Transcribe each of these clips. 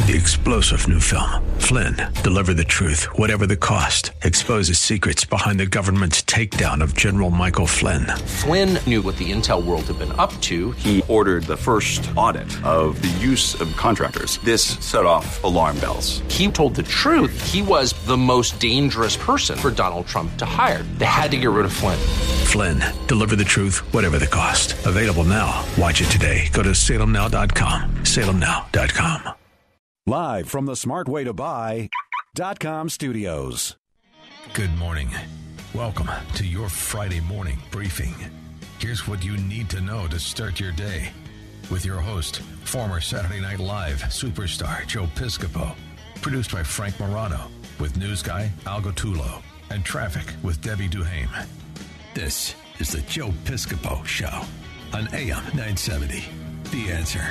The explosive new film, Flynn, deliver the truth, whatever the cost, exposes secrets behind the government's takedown of General Michael Flynn. Flynn knew what the intel world had been up to. He ordered the first audit of the use of contractors. This set off alarm bells. He told the truth. He was the most dangerous person for Donald Trump to hire. They had to get rid of Flynn. Flynn, deliver the truth, whatever the cost. Available now. Watch it today. Go to salemnow.com. salemnow.com. Live from the smartwaytobuy.com studios. Good morning. Welcome to your Friday morning briefing. Here's what you need to know to start your day. With your host, former Saturday Night Live superstar Joe Piscopo. Produced by Frank Morano. With news guy Al Gattullo. And traffic with Debbie Duhame. This is the Joe Piscopo Show on AM 970. The Answer.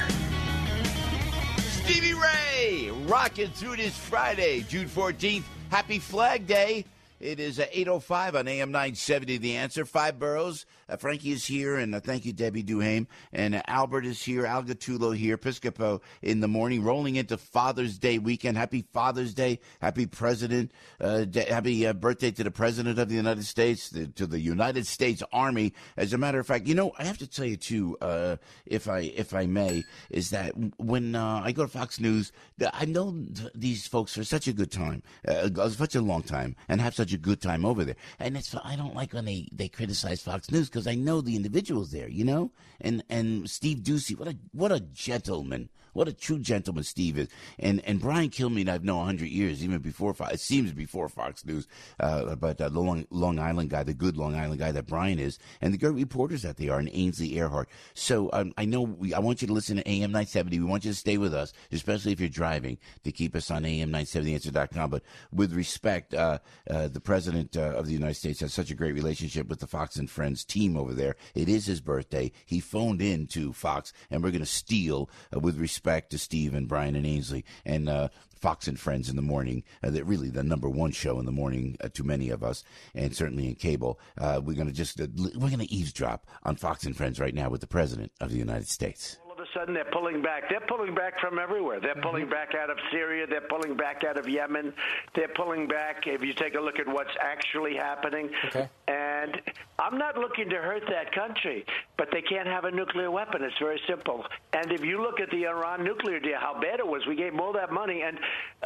Stevie Ray, rocking through this Friday, June 14th. Happy Flag Day. It is 8:05 on AM 970, The Answer. Five boroughs. Frankie is here, and thank you, Debbie Duhame. And Albert is here, Al Gattullo here, Piscopo in the morning, rolling into Father's Day weekend. Happy Father's Day. Happy President. Happy birthday to the President of the United States, to the United States Army. As a matter of fact, you know, I have to tell you, too, if I may, is that when I go to Fox News, I know these folks for such a good time, such a long time, and have such a good time over there. And I don't like when they criticize Fox News, because I know the individuals there, you know? And Steve Doocy, what a gentleman. What a true gentleman Steve is. And Brian Kilmeade, I've known 100 years, even before it seems before Fox News, but the Long Island guy, the good Long Island guy that Brian is, and the great reporters that they are, and Ainsley Earhart. So I want you to listen to AM 970. We want you to stay with us, especially if you're driving, to keep us on AM970answer.com. But with respect, the President of the United States has such a great relationship with the Fox and Friends team over there. It is his birthday. He phoned in to Fox, and we're going to steal, with respect to Steve and Brian and Ainsley and Fox and Friends in the morning, really the number one show in the morning to many of us, and certainly in cable. We're going to eavesdrop on Fox and Friends right now with the President of the United States. All of a sudden, they're pulling back. They're pulling back from everywhere. They're pulling back out of Syria. They're pulling back out of Yemen. They're pulling back, if you take a look at what's actually happening. Okay. And I'm not looking to hurt that country, but they can't have a nuclear weapon. It's very simple. And if you look at the Iran nuclear deal, how bad it was, we gave them all that money, and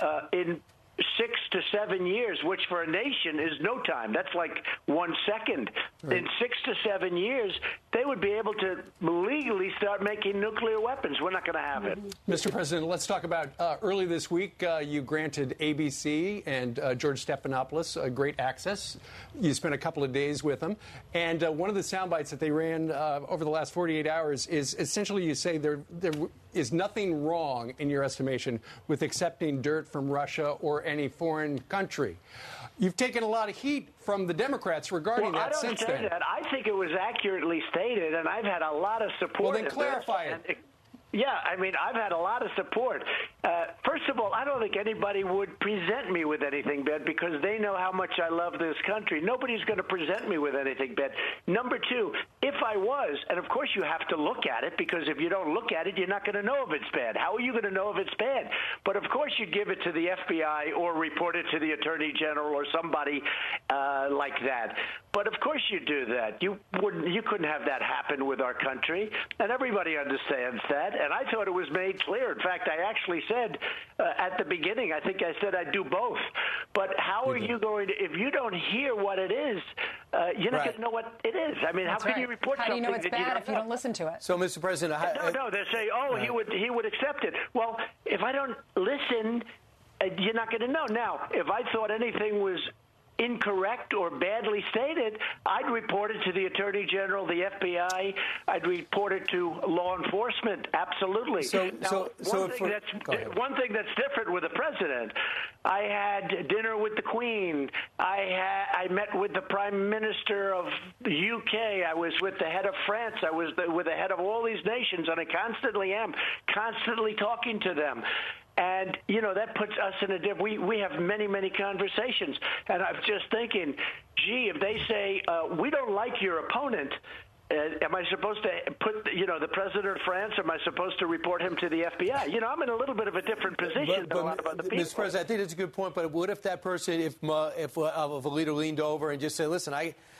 in 6 to 7 years, which for a nation is no time. That's like 1 second. Right. In 6 to 7 years, they would be able to legally start making nuclear weapons. We're not going to have it. Mr. President, let's talk about early this week, you granted ABC and George Stephanopoulos great access. You spent a couple of days with them. And one of the sound bites that they ran over the last 48 hours is essentially you say there is nothing wrong, in your estimation, with accepting dirt from Russia or any foreign country. You've taken a lot of heat from the Democrats regarding that since then. I don't say that. I think it was accurately stated, and I've had a lot of support. Well, then clarify it. Yeah, I mean, I've had a lot of support. First of all, I don't think anybody would present me with anything bad because they know how much I love this country. Nobody's going to present me with anything bad. Number two, if I was, and of course you have to look at it, because if you don't look at it, you're not going to know if it's bad. How are you going to know if it's bad? But of course you'd give it to the FBI or report it to the Attorney General or somebody like that. But of course you do that. You couldn't have that happen with our country, and everybody understands that. And I thought it was made clear. In fact, I actually said at the beginning, I think I said I'd do both. But how are you going to, if you don't hear what it is, you're not going to know what it is. I mean, how can you report something? How do you know it's bad if you don't listen to it? So, Mr. President, no, they say, he would accept it. Well, if I don't listen, you're not going to know. Now, if I thought anything was incorrect or badly stated, I'd report it to the Attorney General, the FBI. I'd report it to law enforcement. Absolutely. One thing that's different with the president, I had dinner with the Queen. I met with the Prime Minister of the UK. I was with the head of France. I was with the head of all these nations, and I constantly am talking to them. And, you know, that puts us in a we have many, many conversations. And I'm just thinking, gee, if they say, we don't like your opponent, Am I supposed to put, the president of France, am I supposed to report him to the FBI? I'm in a little bit of a different position than a lot of other people. Mr. President, I think that's a good point, but what if that person, if a leader leaned over and just said, listen,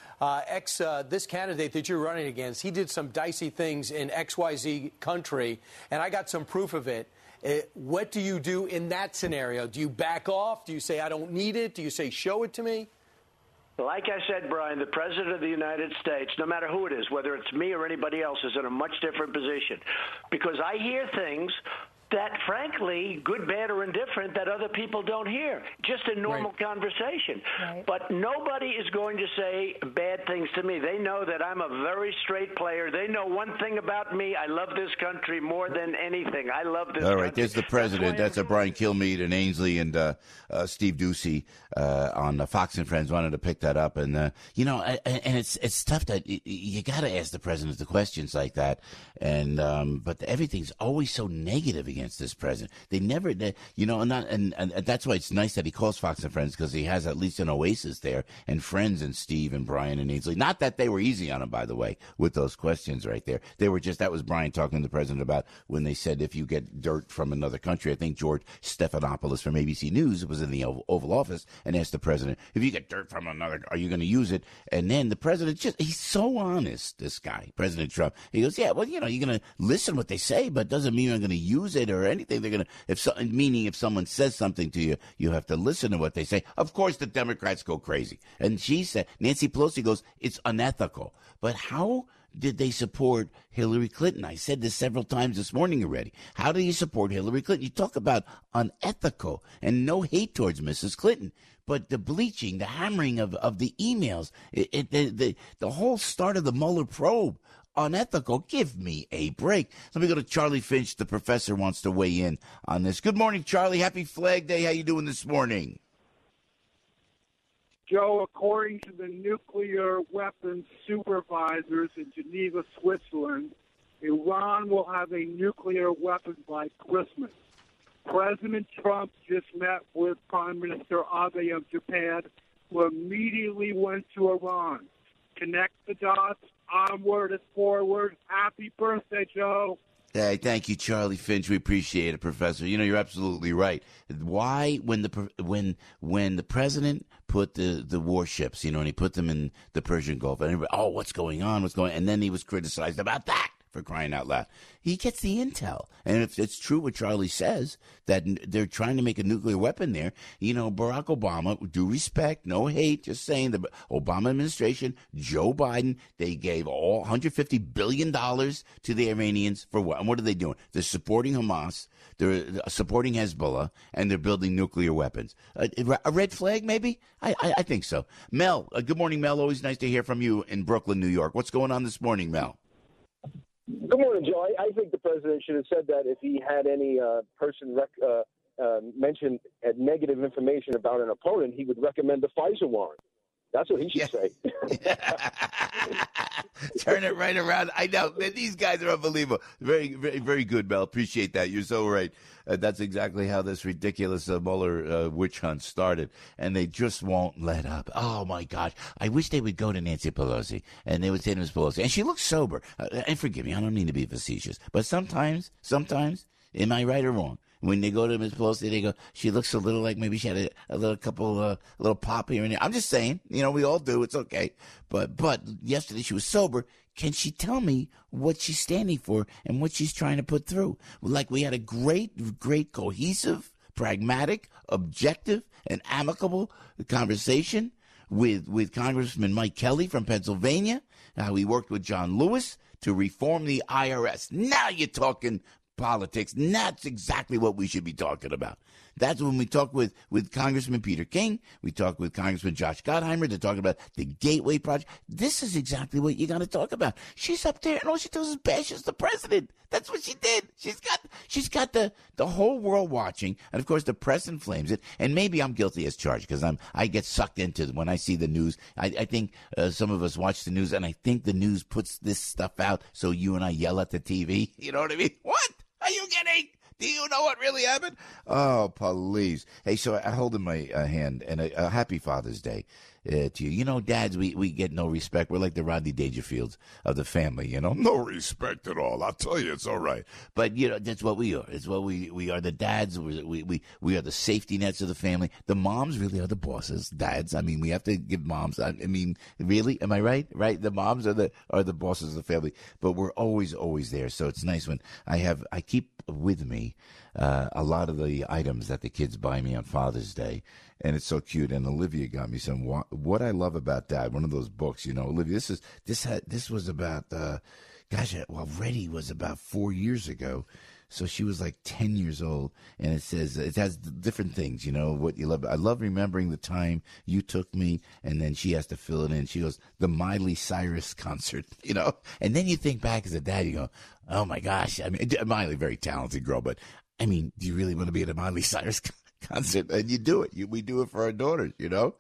this candidate that you're running against, he did some dicey things in XYZ country, and I got some proof of it. What do you do in that scenario? Do you back off? Do you say, I don't need it? Do you say, show it to me? Like I said, Brian, the President of the United States, no matter who it is, whether it's me or anybody else, is in a much different position. Because I hear things that, frankly, good, bad, or indifferent, that other people don't hear. Just a normal conversation. Right. But nobody is going to say bad things to me. They know that I'm a very straight player. They know one thing about me. I love this country more than anything. I love this country. All right, there's the president. That's Brian Kilmeade and Ainsley and Steve Ducey on Fox and Friends wanted to pick that up. And, and it's tough that you got to ask the president the questions like that. And but everything's always so negative against this president. They never, and that's why it's nice that he calls Fox and Friends, because he has at least an oasis there, and Friends and Steve and Brian and Ainsley. Not that they were easy on him, by the way, with those questions right there. They were that was Brian talking to the president about when they said if you get dirt from another country. I think George Stephanopoulos from ABC News was in the Oval Office and asked the president, if you get dirt from another, are you going to use it? And then the president he's so honest, this guy, President Trump. He goes, yeah, well, you're going to listen what they say, but doesn't mean I'm going to use it or anything. They're going to, meaning if someone says something to you, you have to listen to what they say. Of course, the Democrats go crazy. And she said, Nancy Pelosi goes, it's unethical. But how did they support Hillary Clinton? I said this several times this morning already. How do you support Hillary Clinton? You talk about unethical and no hate towards Mrs. Clinton. But the bleaching, the hammering of the emails, the whole start of the Mueller probe, unethical. Give me a break. Let me go to Charlie Finch. The professor wants to weigh in on this. Good morning, Charlie. Happy Flag Day. How you doing this morning? Joe, according to the nuclear weapons supervisors in Geneva, Switzerland, Iran will have a nuclear weapon by Christmas. President Trump just met with Prime Minister Abe of Japan, who immediately went to Iran. Connect the dots. Onward and forward. Happy birthday, Joe. Hey, thank you, Charlie Finch. We appreciate it, Professor. You're absolutely right. Why, when the president put the warships, and he put them in the Persian Gulf, and everybody, what's going on? And then he was criticized about that, for crying out loud. He gets the intel. And if it's true what Charlie says, that they're trying to make a nuclear weapon there, Barack Obama, due respect, no hate, just saying the Obama administration, Joe Biden, they gave all $150 billion to the Iranians for what? And what are they doing? They're supporting Hamas, they're supporting Hezbollah, and they're building nuclear weapons. A red flag, maybe? I think so. Mel, good morning, Mel. Always nice to hear from you in Brooklyn, New York. What's going on this morning, Mel? Good morning, Joe. I think the president should have said that if he had any person mention negative information about an opponent, he would recommend the FISA warrant. That's what he should say. Turn it right around. I know. These guys are unbelievable. Very, very, very good, Mel. Appreciate that. You're so right. That's exactly how this ridiculous Mueller witch hunt started. And they just won't let up. Oh, my gosh. I wish they would go to Nancy Pelosi and they would say to Ms. Pelosi, and she looks sober. And forgive me, I don't mean to be facetious. But sometimes, am I right or wrong? When they go to Ms. Pelosi, they go, she looks a little like maybe she had a little pop here and there. I'm just saying, we all do. It's okay. But yesterday she was sober. Can she tell me what she's standing for and what she's trying to put through? Like we had a great, great cohesive, pragmatic, objective, and amicable conversation with Congressman Mike Kelly from Pennsylvania, how he worked with John Lewis to reform the IRS. Now you're talking politics. And that's exactly what we should be talking about. That's when we talk with Congressman Peter King. We talk with Congressman Josh Gottheimer. They're talking about the Gateway Project. This is exactly what you got to talk about. She's up there, and all she does is bashes the president. That's what she did. She's got the whole world watching, and of course the press inflames it. And maybe I'm guilty as charged because I get sucked into it when I see the news. I think some of us watch the news, and I think the news puts this stuff out so you and I yell at the TV. You know what I mean? What? Are you kidding? Do you know what really happened? Oh, please. Hey, so I hold in my hand, and a happy Father's Day to you. You know, dads, we get no respect. We're like the Rodney Dangerfields of the family, you know. No respect at all. I'll tell you, it's all right. But, you know, that's what we are. It's what we are the dads. We are the safety nets of the family. The moms really are the bosses, dads. I mean, we have to give moms. I mean, really? Am I right? Right? The moms are the bosses of the family. But we're always there. So it's nice when I keep with me a lot of the items that the kids buy me on Father's Day, and it's so cute. And Olivia got me some What I Love About Dad, one of those books. You know, Olivia, this was about already was about 4 years ago. So she was like 10 years old, and it has different things, you know, what you love. I love remembering the time you took me, and then she has to fill it in. She goes, the Miley Cyrus concert, you know, and then you think back as a dad, you go, oh my gosh. I mean, Miley, very talented girl, but I mean, do you really want to be at a Miley Cyrus concert? And you do it. We do it for our daughters, you know.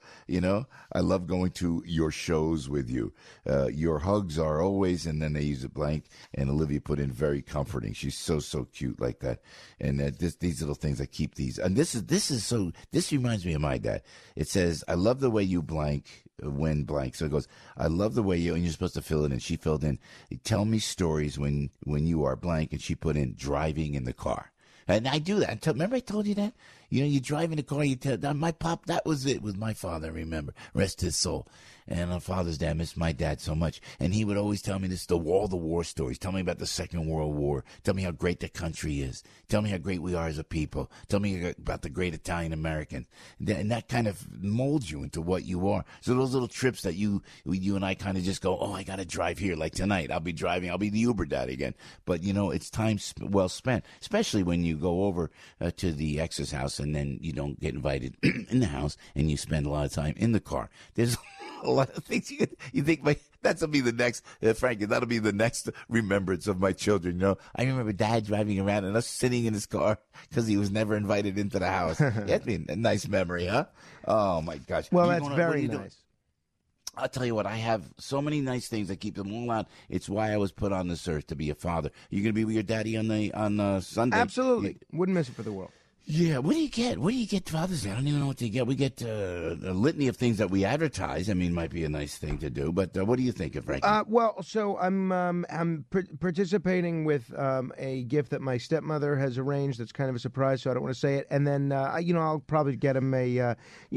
I love going to your shows with you. Your hugs are always, and then they use a blank, and Olivia put in very comforting. She's so cute like that. And these little things, I keep these. And this reminds me of my dad. It says, I love the way you blank when blank. So it goes, I love the way you, and you're supposed to fill it in. She filled in, tell me stories when you are blank, and she put in driving in the car. And I do that. Remember I told you that? You know, you drive in the car, you tell my pop, that was it with my father, remember. Rest his soul. And on Father's Day, I miss my dad so much. And he would always tell me all the war stories. Tell me about the Second World War. Tell me how great the country is. Tell me how great we are as a people. Tell me about the great Italian American. And that kind of molds you into what you are. So those little trips that you and I kind of just go, oh, I got to drive here. Like tonight, I'll be driving. I'll be the Uber dad again. But, you know, it's time well spent, especially when you go over to the ex's house and then you don't get invited in the house and you spend a lot of time in the car. There's a lot of things you think, that'll be the next, Frankie, that'll be the next remembrance of my children. You know, I remember Dad driving around and us sitting in his car because he was never invited into the house. That'd be a nice memory, huh? Oh, my gosh. Well, that's very nice. I'll tell you what, I have so many nice things. I keep them all out. It's why I was put on this earth, to be a father. You going to be with your daddy on Sunday? Absolutely. Wouldn't miss it for the world. Yeah, what do you get? What do you get Father's Day? I don't even know what to get. We get a litany of things that we advertise. I mean, might be a nice thing to do. But what do you think of, Frankie? Well, so I'm participating with a gift that my stepmother has arranged. That's kind of a surprise, so I don't want to say it. And then I'll probably get him a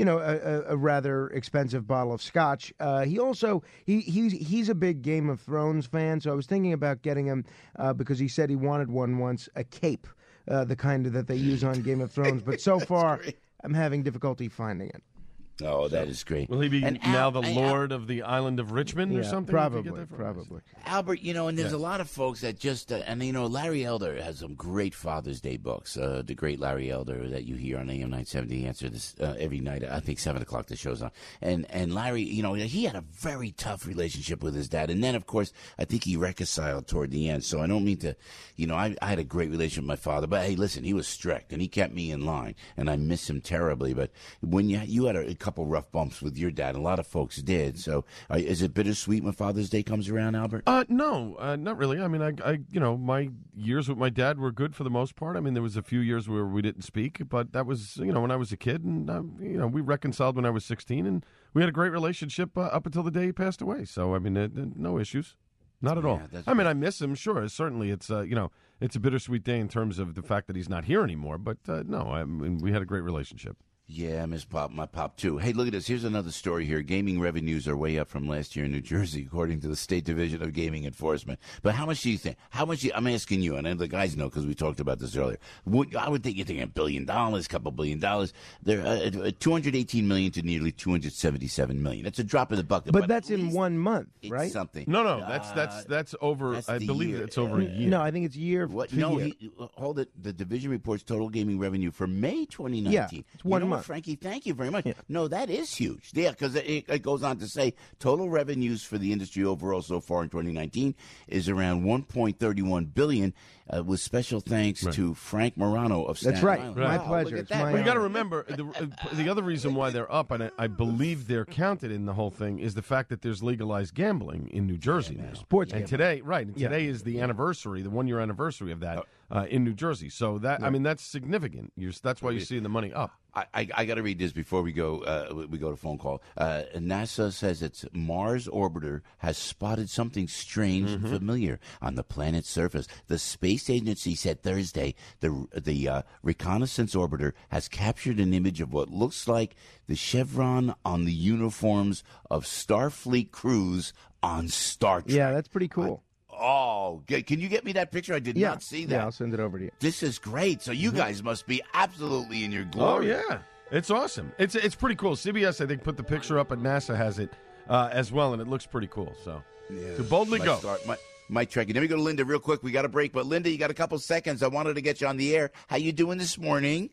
rather expensive bottle of scotch. He also he's a big Game of Thrones fan, so I was thinking about getting him because he said he wanted one once, a cape. The kind that they use on Game of Thrones, but so far great. I'm having difficulty finding it. Oh, that is great. Will he be now the Lord of the Island of Richmond or something? Probably. Albert, and there's a lot of folks that just, Larry Elder has some great Father's Day books. The great Larry Elder that you hear on AM 970 answer this every night. I think 7 o'clock the show's on. And Larry, he had a very tough relationship with his dad. And then, of course, I think he reconciled toward the end. So I don't mean to, I had a great relationship with my father. But, hey, listen, he was strict, and he kept me in line. And I miss him terribly. But when you had a couple rough bumps with your dad. A lot of folks did. So, is it bittersweet when Father's Day comes around, Albert? No, not really. I mean, I my years with my dad were good for the most part. I mean, there was a few years where we didn't speak, but that was, when I was a kid, and we reconciled when I was 16, and we had a great relationship up until the day he passed away. So, I mean, no issues. Not at all. I mean, I miss him, sure. Certainly, it's it's a bittersweet day in terms of the fact that he's not here anymore. But no, I mean, we had a great relationship. Yeah, I miss my pop, too. Hey, look at this. Here's another story here. Gaming revenues are way up from last year in New Jersey, according to the State Division of Gaming Enforcement. But how much do you think? I'm asking you, and the guys know because we talked about this earlier. I would think you're thinking $1 billion, couple $1 billion. They're $218 million to nearly $277 million. That's a drop in the bucket. But that's in 1 month, right? It's something. No, that's over. I believe it's over a year. No, I think it's year. What? No, hold it. The division reports total gaming revenue for May 2019. Yeah, it's 1 month. Frankie, thank you very much. Yeah. No, that is huge. Yeah, because it goes on to say total revenues for the industry overall so far in 2019 is around $1.31 billion, with special thanks to Frank Morano of Staten Island. My pleasure. Well, you got to remember, the other reason why they're up, and I believe they're counted in the whole thing, is the fact that there's legalized gambling in New Jersey now. Sports and gambling. Today is the anniversary, the 1 year anniversary of that. in New Jersey. So that, I mean, that's significant. That's why you're seeing the money up. I got to read this before we go to phone call. NASA says its Mars orbiter has spotted something strange and familiar on the planet's surface. The space agency said Thursday the reconnaissance orbiter has captured an image of what looks like the chevron on the uniforms of Starfleet crews on Star Trek. Yeah, that's pretty cool. Can you get me that picture? I did not see that. Yeah, I'll send it over to you. This is great. So you guys must be absolutely in your glory. Oh, yeah. It's awesome. It's pretty cool. CBS, I think, put the picture up, and NASA has it as well, and it looks pretty cool. So boldly go. Mike Trekkie. Let me go to Linda real quick. We got a break. But, Linda, you got a couple seconds. I wanted to get you on the air. How you doing this morning?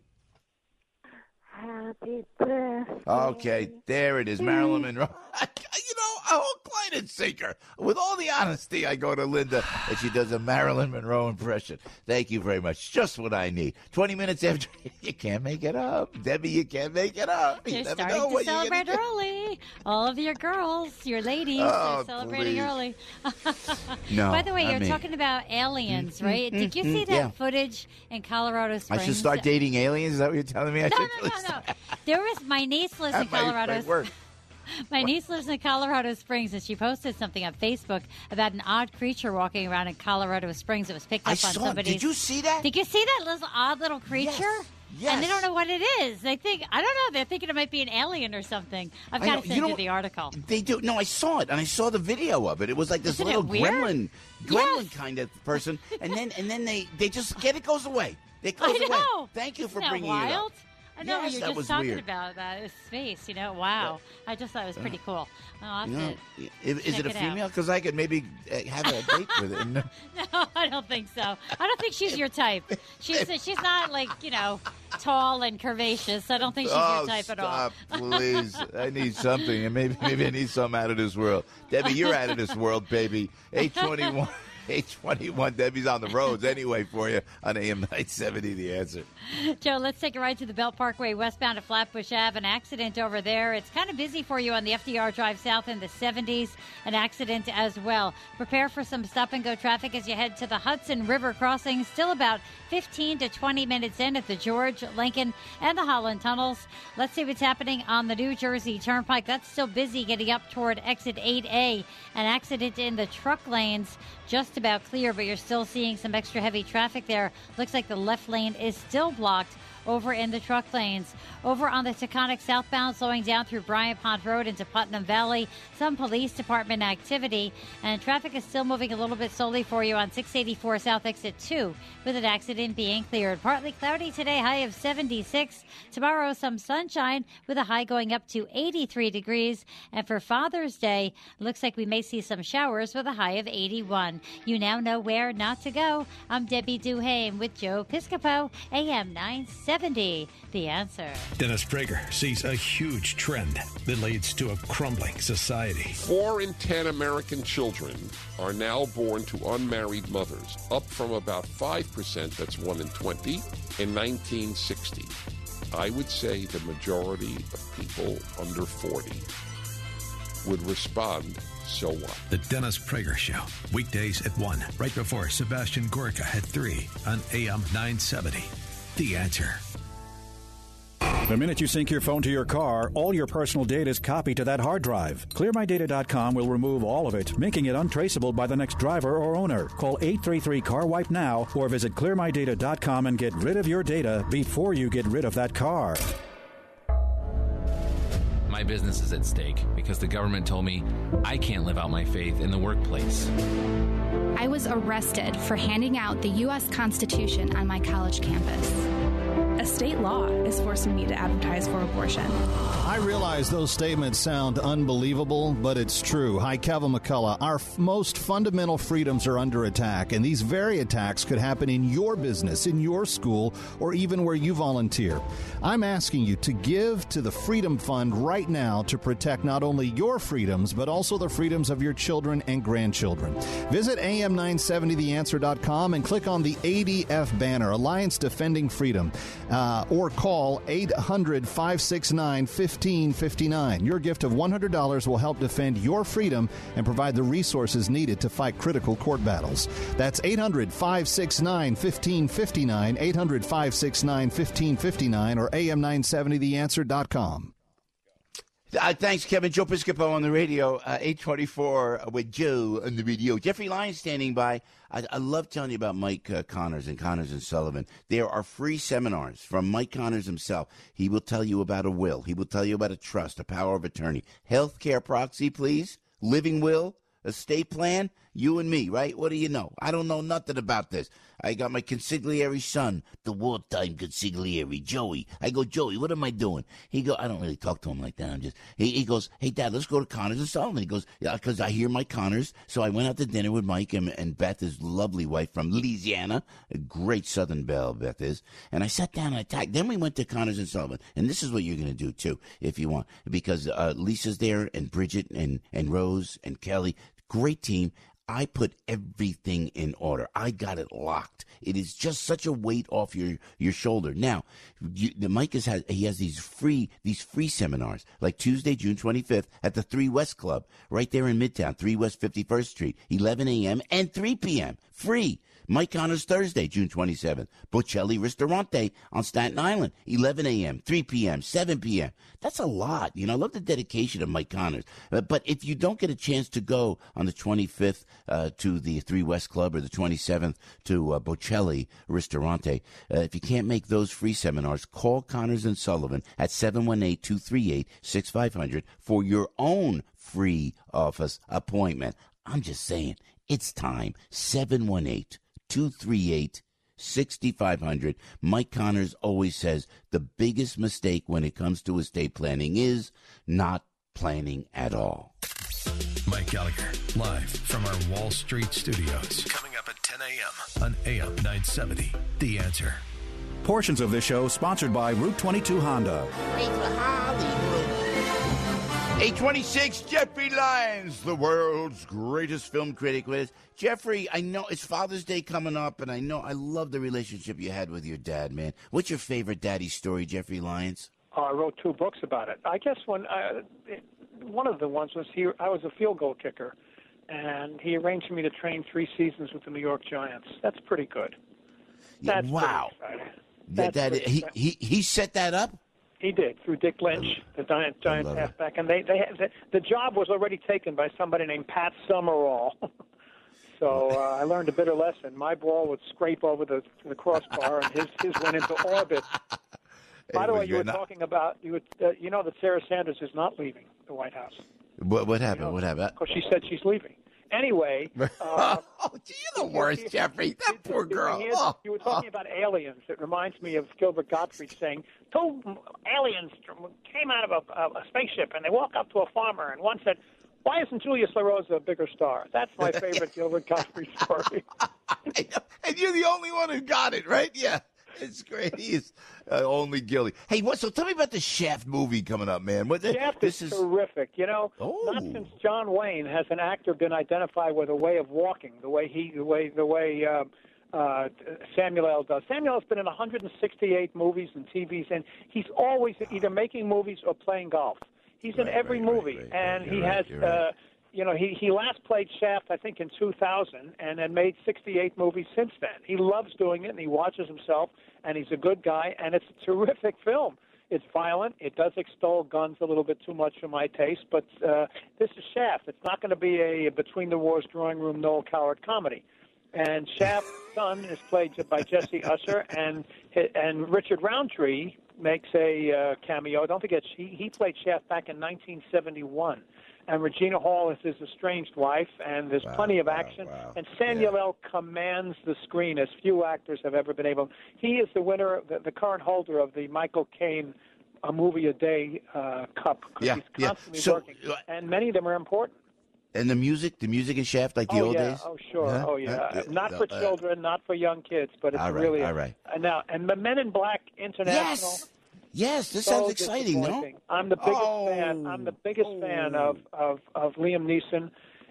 Happy birthday. Okay, there it is. Marilyn Monroe. A whole client sinker. With all the honesty, I go to Linda, and she does a Marilyn Monroe impression. Thank you very much. Just what I need. 20 minutes after, you can't make it up. Debbie, you can't make it up. They're starting to celebrate early. All of your girls, your ladies, are celebrating early. No, by the way, you're talking about aliens, right? Did you see that footage in Colorado Springs? I should start dating aliens? Is that what you're telling me? No. There was, my niece lives in Colorado Springs. My niece lives in Colorado Springs, and she posted something on Facebook about an odd creature walking around in Colorado Springs. It was picked up on somebody's... Did you see that? Did you see that odd little creature? Yes. And they don't know what it is. They think, I don't know, they're thinking it might be an alien or something. I've got to send you the article. They do. No, I saw it, and I saw the video of it. It was like this little gremlin kind of person, and then they just get it goes away. It goes away. Thank you for bringing it up. I know, yes, you were just talking about that space, wow. I just thought it was pretty cool. Is it a female? Because I could maybe have a date with it. No, I don't think so. I don't think she's your type. She's not tall and curvacious. I don't think she's your type at all. Please. I need something, and maybe I need something out of this world. Debbie, you're out of this world, baby. 821, Debbie's on the roads anyway for you on AM 970, The Answer. Joe, let's take a ride to the Belt Parkway westbound to Flatbush Ave. An accident over there. It's kind of busy for you on the FDR Drive south in the 70s. An accident as well. Prepare for some stop-and-go traffic as you head to the Hudson River crossing. Still about 15 to 20 minutes in at the George, Lincoln, and the Holland tunnels. Let's see what's happening on the New Jersey Turnpike. That's still busy getting up toward exit 8A. An accident in the truck lanes. Just about clear, but you're still seeing some extra heavy traffic there. Looks like the left lane is still blocked over in the truck lanes. Over on the Taconic southbound, slowing down through Bryant Pond Road into Putnam Valley. Some police department activity, and traffic is still moving a little bit slowly for you on 684 South Exit 2, with an accident being cleared. Partly cloudy today, high of 76. Tomorrow, some sunshine with a high going up to 83 degrees. And for Father's Day, looks like we may see some showers with a high of 81. You now know where not to go. I'm Debbie Duhame with Joe Piscopo, AM 970. The Answer. Dennis Prager sees a huge trend that leads to a crumbling society. 4 in 10 American children are now born to unmarried mothers, up from about 5%, that's 1 in 20, in 1960. I would say the majority of people under 40 would respond, so what? The Dennis Prager Show, weekdays at 1, right before Sebastian Gorka at 3 on AM 970. The Answer. The minute you sync your phone to your car, all your personal data is copied to that hard drive. ClearMyData.com will remove all of it, making it untraceable by the next driver or owner. Call 833-CAR-WIPE now or visit ClearMyData.com and get rid of your data before you get rid of that car. My business is at stake because the government told me I can't live out my faith in the workplace. I was arrested for handing out the U.S. Constitution on my college campus. A state law is forcing me to advertise for abortion. I realize those statements sound unbelievable, but it's true. Hi, Kevin McCullough. Our most fundamental freedoms are under attack, and these very attacks could happen in your business, in your school, or even where you volunteer. I'm asking you to give to the Freedom Fund right now to protect not only your freedoms, but also the freedoms of your children and grandchildren. Visit am970theanswer.com and click on the ADF banner, Alliance Defending Freedom. or call 800-569-1559. Your gift of $100 will help defend your freedom and provide the resources needed to fight critical court battles. That's 800-569-1559, 800-569-1559, or am970theanswer.com. Thanks, Kevin. Joe Piscopo on the radio, 824 with Joe on the radio. Jeffrey Lyons standing by. I love telling you about Mike Connors and Connors and Sullivan. There are free seminars from Mike Connors himself. He will tell you about a will. He will tell you about a trust, a power of attorney. Healthcare proxy, please. Living will. Estate plan. You and me, right? What do you know? I don't know nothing about this. I got my consigliere son, the wartime consigliere, Joey. I go, Joey, what am I doing? He go, I don't really talk to him like that. He goes, hey, Dad, let's go to Connors and Sullivan. He goes, yeah, because I hear Mike Connors. So I went out to dinner with Mike and Beth, his lovely wife from Louisiana. A great Southern belle, Beth is. And I sat down and I tagged. Then we went to Connors and Sullivan. And this is what you're going to do, too, if you want. Because Lisa's there and Bridget and Rose and Kelly. Great team. I put everything in order. I got it locked. It is just such a weight off your shoulder. Now, Mike has these free seminars, like Tuesday, June 25th at the 3 West Club, right there in Midtown, 3 West 51st Street, 11 a.m. and 3 p.m. Free. Mike Connors Thursday, June 27th. Bocelli Ristorante on Staten Island, 11 a.m., 3 p.m., 7 p.m. That's a lot. I love the dedication of Mike Connors. But if you don't get a chance to go on the 25th to the 3 West Club or the 27th to Bocelli Ristorante, if you can't make those free seminars, call Connors and Sullivan at 718-238-6500 for your own free office appointment. I'm just saying, it's time. 718-238-6500. Mike Connors always says the biggest mistake when it comes to estate planning is not planning at all. Mike Gallagher, live from our Wall Street studios. Coming up at 10 a.m. on AM 970. The Answer. Portions of this show sponsored by Route 22 Honda. 826, Jeffrey Lyons, the world's greatest film critic with us. Jeffrey, I know it's Father's Day coming up, and I love the relationship you had with your dad, man. What's your favorite daddy story, Jeffrey Lyons? I wrote 2 books about it. I guess one of the ones was I was a field goal kicker, and he arranged for me to train 3 seasons with the New York Giants. That's pretty good. That's wow. He set that up? He did, through Dick Lynch, the Giants halfback. And the job was already taken by somebody named Pat Summerall. So I learned a bitter lesson. My ball would scrape over the crossbar, and his went into orbit. By the way, you were talking about, you know that Sarah Sanders is not leaving the White House. What happened? What happened? Because she said she's leaving. Anyway. You're the worst, Jeffrey. That poor girl. You were talking about aliens. It reminds me of Gilbert Gottfried saying, 2 aliens came out of a spaceship, and they walk up to a farmer, and one said, why isn't Julius LaRosa a bigger star? That's my favorite Gilbert Gottfried story. And you're the only one who got it, right? Yeah. It's great. He is only Gilly. Hey, so tell me about the Shaft movie coming up, man. Shaft is terrific. Not since John Wayne has an actor been identified with a way of walking, the way Samuel L. does. Samuel L's been in 168 movies and TVs, and he's always either making movies or playing golf. He's in every movie, and he has. He last played Shaft, I think, in 2000, and then made 68 movies since then. He loves doing it, and he watches himself, and he's a good guy, and it's a terrific film. It's violent. It does extol guns a little bit too much for my taste, but this is Shaft. It's not going to be a Between the Wars drawing room Noel Coward comedy. And Shaft's son is played by Jesse Usher, and Richard Roundtree makes a cameo. Don't forget, he played Shaft back in 1971. And Regina Hall is his estranged wife, and there's plenty of action. And Samuel L. commands the screen as few actors have ever been able. He is the winner, the current holder of the Michael Caine A Movie a Day Cup. He's constantly working, and many of them are important. And the music in Shaft, like the old days? Oh, sure. Huh? Oh, yeah. Not for children, not for young kids, but it's all right. And the Men in Black International. Yes, this sounds exciting, no? I'm the biggest fan. I'm the biggest fan of Liam Neeson,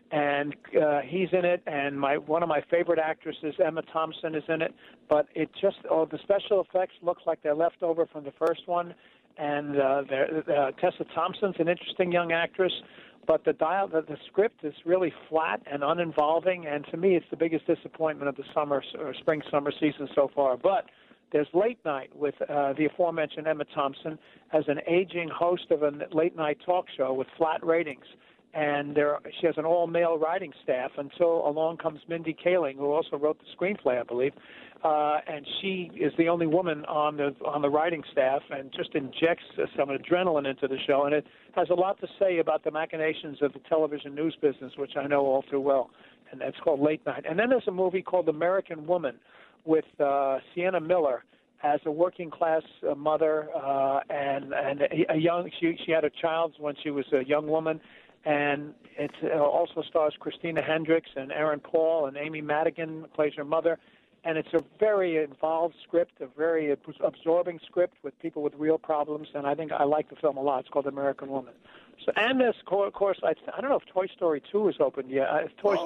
and he's in it. And one of my favorite actresses, Emma Thompson, is in it. But it just the special effects looks like they're left over from the first one. And Tessa Thompson's an interesting young actress. But the script is really flat and uninvolving, and to me, it's the biggest disappointment of the spring-summer season so far. But there's Late Night with the aforementioned Emma Thompson as an aging host of a late-night talk show with flat ratings. And she has an all-male writing staff until along comes Mindy Kaling, who also wrote the screenplay, I believe. And she is the only woman on the writing staff, and just injects some adrenaline into the show. And it has a lot to say about the machinations of the television news business, which I know all too well. And that's called Late Night. And then there's a movie called American Woman with Sienna Miller as a working-class mother, and a young. She had a child when she was a young woman. And it also stars Christina Hendricks and Aaron Paul, and Amy Madigan plays her mother. And it's a very involved script, a very absorbing script with people with real problems. And I think I like the film a lot. It's called American Woman. So, and this, of course, I don't know if Toy Story 2 is open yet. Toy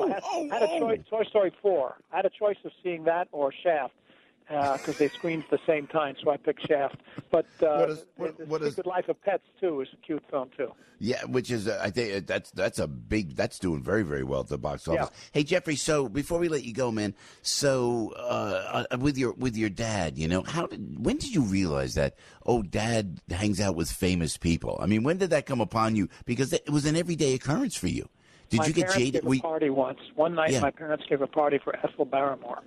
Story 4. I had a choice of seeing that or Shaft, because they screened at the same time, so I picked Shaft. But The Secret Life of Pets 2 is a cute film, too. Yeah, which is, I think that's doing very, very well at the box office. Yeah. Hey, Jeffrey, so before we let you go, man, so with your dad, when did you realize that, Dad hangs out with famous people? I mean, when did that come upon you? Because it was an everyday occurrence for you. Did you get jaded? My parents gave a party once. One night, my parents gave a party for Ethel Barrymore.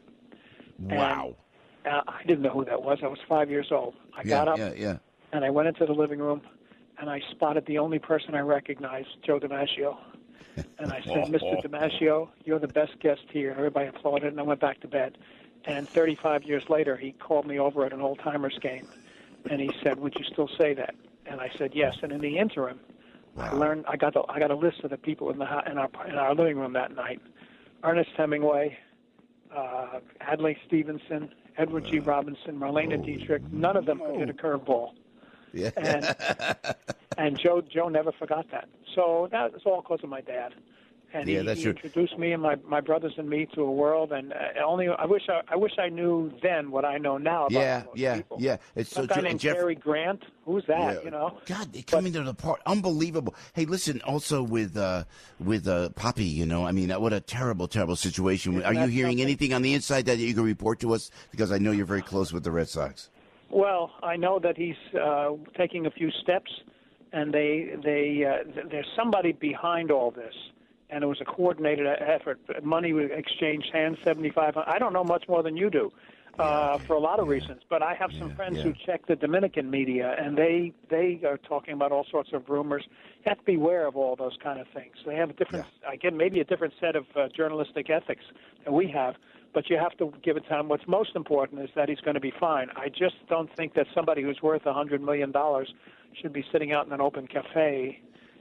Wow. I didn't know who that was. I was 5 years old. I got up, and I went into the living room, and I spotted the only person I recognized, Joe DiMaggio. And I said, Mr. DiMaggio, you're the best guest here. Everybody applauded, and I went back to bed. And 35 years later, he called me over at an old-timers game, and he said, would you still say that? And I said, yes. And in the interim, I got a list of the people in our living room that night. Ernest Hemingway, Adlai Stevenson, Edward G. Robinson, Marlene Dietrich. None of them could hit a curveball. Yeah. And Joe never forgot that. So that was all because of my dad. And he introduced me and my brothers and me to a world. And I wish I knew then what I know now about those people. Yeah. It's some so guy true. named Cary Grant. Who's that? God, they come into the part. Unbelievable. Hey, listen. Also with Poppy. I mean, what a terrible, terrible situation. Are you hearing anything on the inside that you can report to us? Because I know you're very close with the Red Sox. Well, I know that he's taking a few steps, and there's somebody behind all this. And it was a coordinated effort. Money was exchanged hands, $75. I don't know much more than you do, for a lot of reasons. But I have some friends who check the Dominican media, and they are talking about all sorts of rumors. You have to beware of all those kind of things. They have a different, maybe a different set of journalistic ethics than we have. But you have to give it time. What's most important is that he's going to be fine. I just don't think that somebody who's worth $100 million should be sitting out in an open cafe.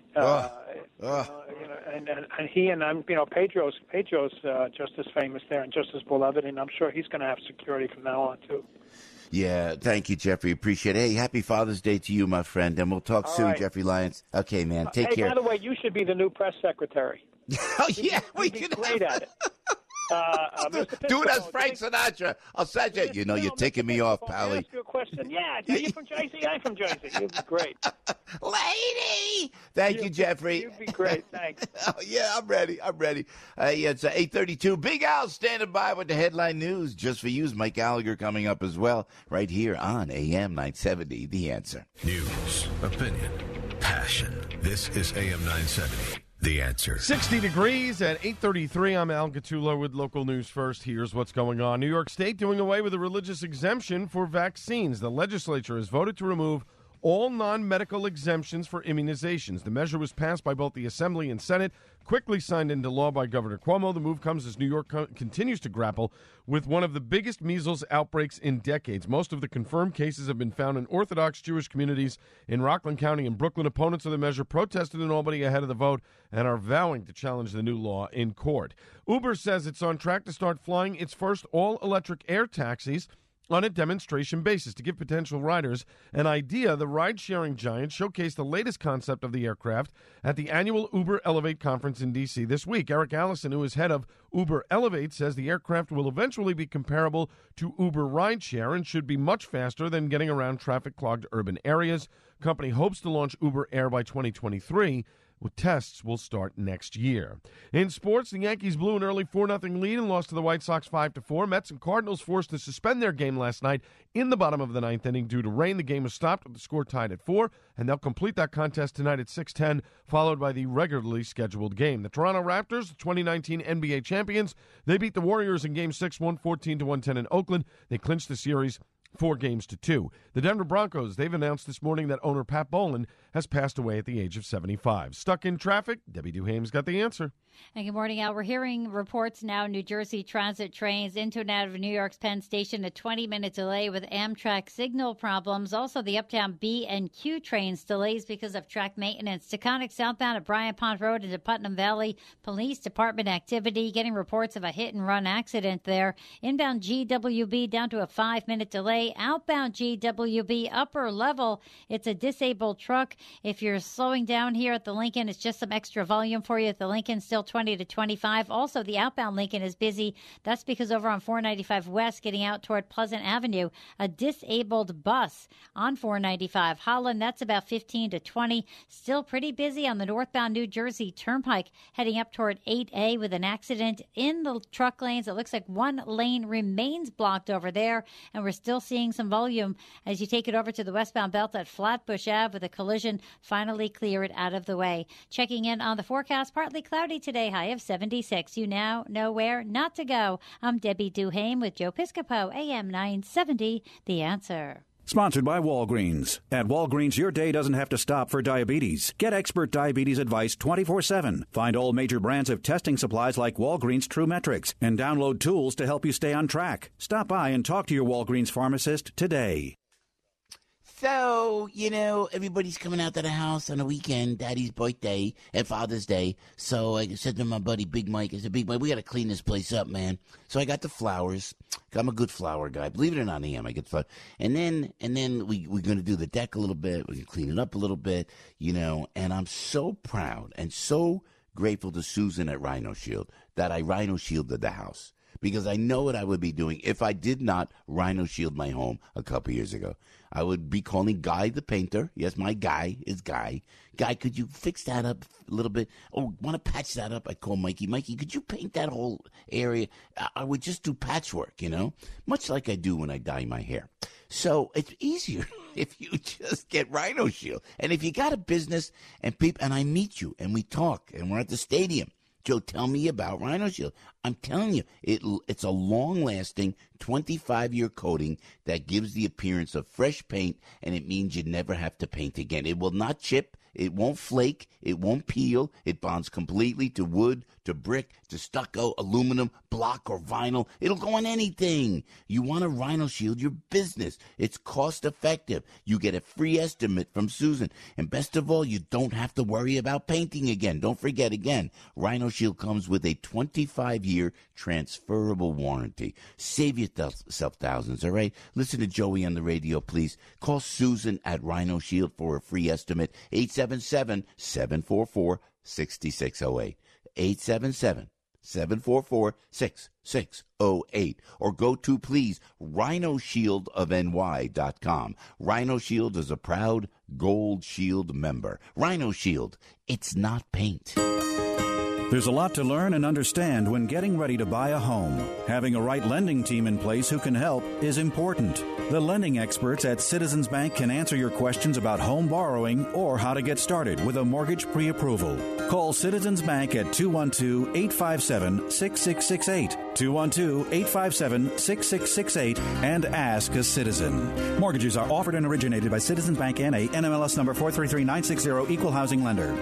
And he and I'm, Pedro's just as famous there and just as beloved, and I'm sure he's going to have security from now on too. Yeah, thank you, Jeffrey. Appreciate it. Hey, happy Father's Day to you, my friend, and we'll talk soon, right. Jeffrey Lyons. Okay, man, take care. By the way, you should be the new press secretary. You'd be great at it. Do it as Frank Sinatra. I'll send you. You're taking me off, Pally. Ask you a question. Yeah, are you from Jersey? I'm from Jersey. You'd be great. Lady! Thank you, Jeffrey. You'd be great. Thanks. I'm ready. It's 8:32. Big Al standing by with the headline news. Just for you, Mike Gallagher coming up as well, right here on AM 970, The Answer. News, opinion, passion. This is AM 970. The Answer. 60 degrees at 8:33. I'm Al Gattullo with local news first. Here's what's going on. New York State doing away with a religious exemption for vaccines. The legislature has voted to remove all non-medical exemptions for immunizations. The measure was passed by both the Assembly and Senate, quickly signed into law by Governor Cuomo. The move comes as New York continues to grapple with one of the biggest measles outbreaks in decades. Most of the confirmed cases have been found in Orthodox Jewish communities in Rockland County and Brooklyn. Opponents of the measure protested in Albany ahead of the vote and are vowing to challenge the new law in court. Uber says it's on track to start flying its first all-electric air taxis on a demonstration basis to give potential riders an idea. The ride-sharing giant showcased the latest concept of the aircraft at the annual Uber Elevate conference in D.C. this week. Eric Allison, who is head of Uber Elevate, says the aircraft will eventually be comparable to Uber rideshare and should be much faster than getting around traffic-clogged urban areas. Company hopes to launch Uber Air by 2023. With tests will start next year. In sports, the Yankees blew an early 4-0 lead and lost to the White Sox 5-4. Mets and Cardinals forced to suspend their game last night in the bottom of the ninth inning due to rain. The game was stopped with the score tied at 4, and they'll complete that contest tonight at 6:10, followed by the regularly scheduled game. The Toronto Raptors, the 2019 NBA champions, they beat the Warriors in Game 6, 114-110 in Oakland. They clinched the series 4-2. The Denver Broncos, they've announced this morning that owner Pat Bowlen has passed away at the age of 75. Stuck in traffic? Debbie Duhame's got the answer. And good morning, Al. We're hearing reports now New Jersey transit trains into and out of New York's Penn Station, a 20-minute delay with Amtrak signal problems. Also, the Uptown B and Q trains delays because of track maintenance. Taconic southbound at Bryant Pond Road into Putnam Valley. Police department activity, getting reports of a hit-and-run accident there. Inbound GWB down to a 5-minute delay. Outbound GWB upper level, it's a disabled truck. If you're slowing down here at the Lincoln, it's just some extra volume for you at the Lincoln, still 20 to 25. Also, the outbound Lincoln is busy. That's because over on 495 West, getting out toward Pleasant Avenue, a disabled bus on 495. Holland, that's about 15 to 20. Still pretty busy on the northbound New Jersey Turnpike, heading up toward 8A with an accident in the truck lanes. It looks like one lane remains blocked over there, and we're still seeing some volume as you take it over to the westbound belt at Flatbush Ave with a collision finally cleared out of the way. Checking in on the forecast, partly cloudy today, high of 76. You now know where not to go. I'm Debbie Duhame with Joe Piscopo, AM 970, The Answer. Sponsored by Walgreens. At Walgreens, your day doesn't have to stop for diabetes. Get expert diabetes advice 24/7. Find all major brands of testing supplies like Walgreens TrueMetrics and download tools to help you stay on track. Stop by and talk to your Walgreens pharmacist today. So, everybody's coming out to the house on the weekend, Daddy's birthday and Father's Day. So I said to my buddy, Big Mike, I said, Big Mike, we got to clean this place up, man. So I got the flowers. I'm a good flower guy. Believe it or not, I am. I get flowers. And then we're going to do the deck a little bit. We're going to clean it up a little bit, And I'm so proud and so grateful to Susan at Rhino Shield that I Rhino Shielded the house. Because I know what I would be doing if I did not Rhino Shield my home a couple years ago. I would be calling Guy the painter. Yes, my guy is Guy. Guy, could you fix that up a little bit? Oh, want to patch that up? I'd call Mikey. Mikey, could you paint that whole area? I would just do patchwork, much like I do when I dye my hair. So it's easier if you just get Rhino Shield. And if you got a business and I meet you and we talk and we're at the stadium, Joe, tell me about Rhino Shield. I'm telling you, it's a long-lasting 25-year coating that gives the appearance of fresh paint, and it means you never have to paint again. It will not chip. It won't flake. It won't peel. It bonds completely to wood, to brick, to stucco, aluminum, block, or vinyl. It'll go on anything. You want to Rhino Shield your business. It's cost-effective. You get a free estimate from Susan. And best of all, you don't have to worry about painting again. Don't forget, again, Rhino Shield comes with a 25-year transferable warranty. Save yourself thousands, all right? Listen to Joey on the radio, please. Call Susan at Rhino Shield for a free estimate. 877-744-6608. 877-744-6608. Or go to, please, rhinoshieldofny.com. Rhino Shield is a proud Gold Shield member. Rhino Shield, it's not paint. There's a lot to learn and understand when getting ready to buy a home. Having a right lending team in place who can help is important. The lending experts at Citizens Bank can answer your questions about home borrowing or how to get started with a mortgage pre-approval. Call Citizens Bank at 212-857-6668. 212-857-6668 and ask a citizen. Mortgages are offered and originated by Citizens Bank N.A., NMLS number 433960, Equal Housing Lender.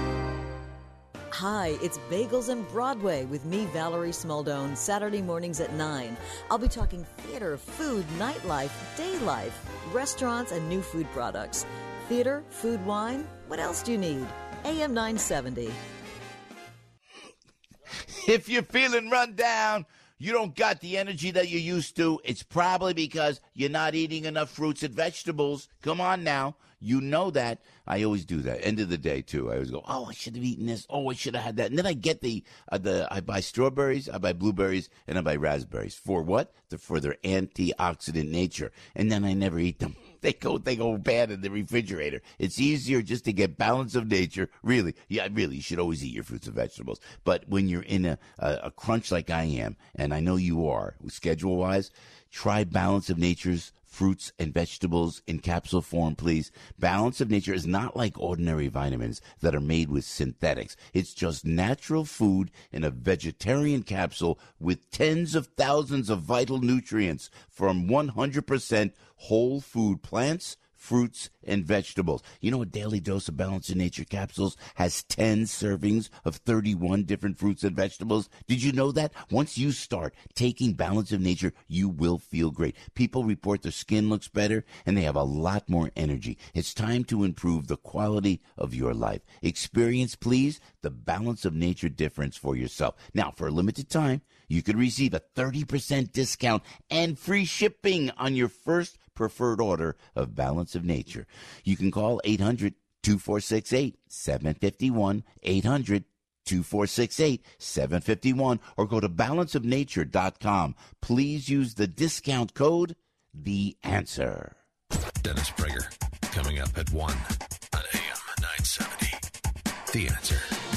Hi, it's Bagels and Broadway with me, Valerie Smaldone, Saturday mornings at 9. I'll be talking theater, food, nightlife, day life, restaurants, and new food products. Theater, food, wine, what else do you need? AM 970. If you're feeling run down, you don't got the energy that you used to, it's probably because you're not eating enough fruits and vegetables. Come on now. You know that. I always do that. End of the day, too. I always go, oh, I should have eaten this. Oh, I should have had that. And then I get I buy strawberries, I buy blueberries, and I buy raspberries. For what? For their antioxidant nature. And then I never eat them. They go bad in the refrigerator. It's easier just to get balance of nature. Really, you should always eat your fruits and vegetables. But when you're in a crunch like I am, and I know you are, schedule-wise, try Balance of Nature's fruits and vegetables in capsule form, please. Balance of Nature is not like ordinary vitamins that are made with synthetics. It's just natural food in a vegetarian capsule with tens of thousands of vital nutrients from 100% whole food plants, fruits, and vegetables. You know, a daily dose of Balance of Nature capsules has 10 servings of 31 different fruits and vegetables. Did you know that? Once you start taking Balance of Nature, you will feel great. People report their skin looks better, and they have a lot more energy. It's time to improve the quality of your life. Experience, please, the Balance of Nature difference for yourself. Now, for a limited time, you could receive a 30% discount and free shipping on your first preferred order of Balance of Nature. You can call 800-2468-751, 800-2468-751, or go to balanceofnature.com. Please use the discount code The Answer. Dennis Prager, coming up at 1 on AM 970. The Answer.